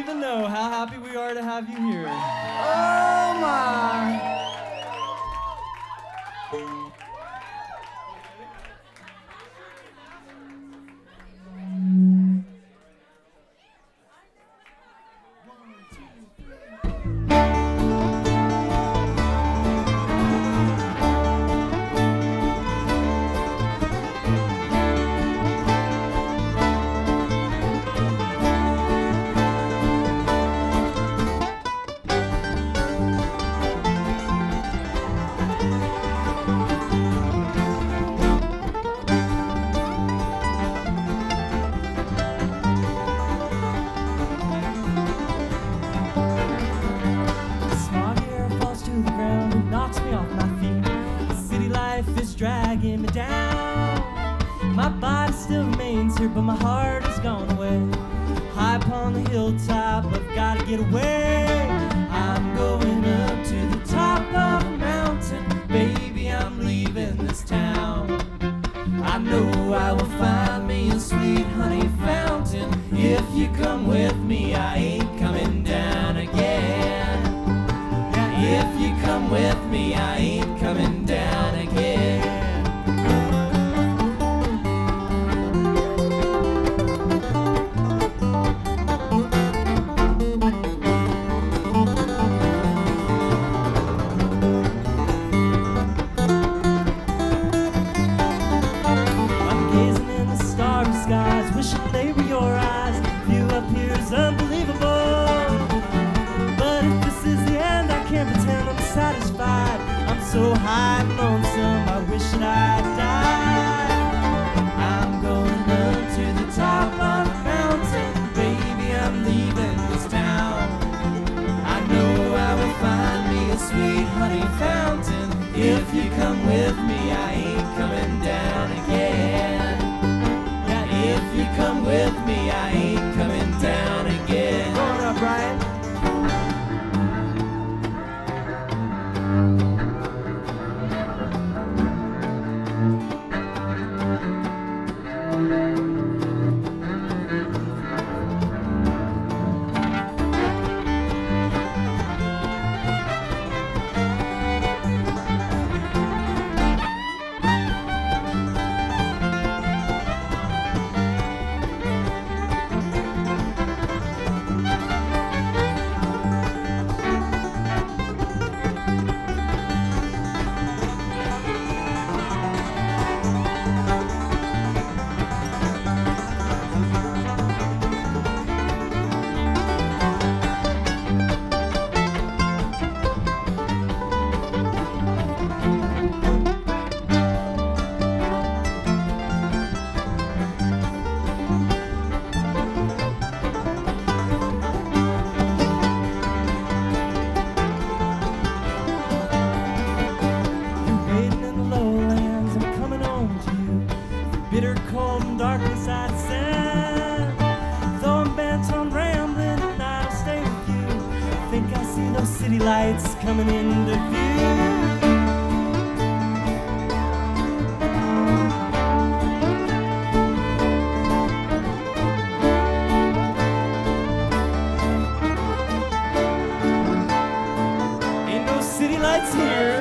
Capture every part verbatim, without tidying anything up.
even know how happy we are to have you here. Oh my! Dragging me down. My body still remains here, but my heart has gone away. High upon the hilltop, I've got to get away. I'm going up to the top of a mountain. Baby, I'm leaving this town. I know I will find me a sweet honey fountain. If you come with me, I ain't coming down again. If you come with me, I ain't coming down again. So high and lonesome, I wish that I'd died. I'm going up to the top of the mountain. Baby, I'm leaving this town. I know I will find me a sweet honey fountain. If you come with me, I ain't coming down again. Yeah, if you come with me, I ain't coming down again. Going up, Brian. Lights coming into view. Ain't no city lights here.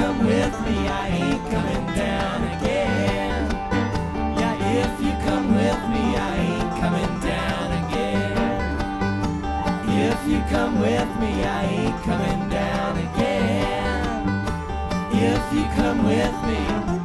come with me, I ain't coming down again. Yeah, if you come with me, I ain't coming down again. If you come with me, I ain't coming down again. If you come with me.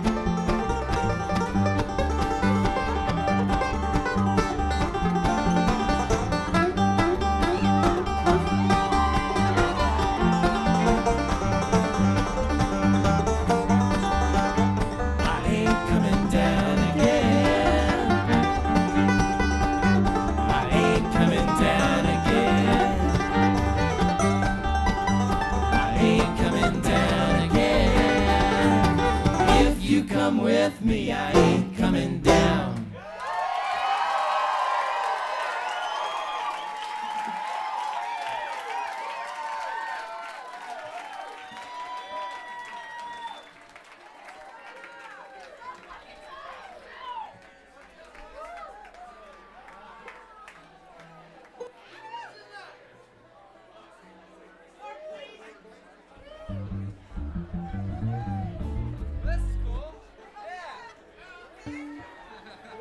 Come with me, I ain't coming down.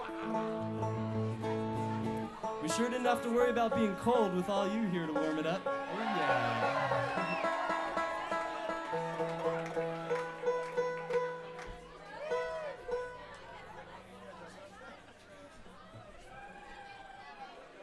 We sure didn't have to worry about being cold with all you here to warm it up.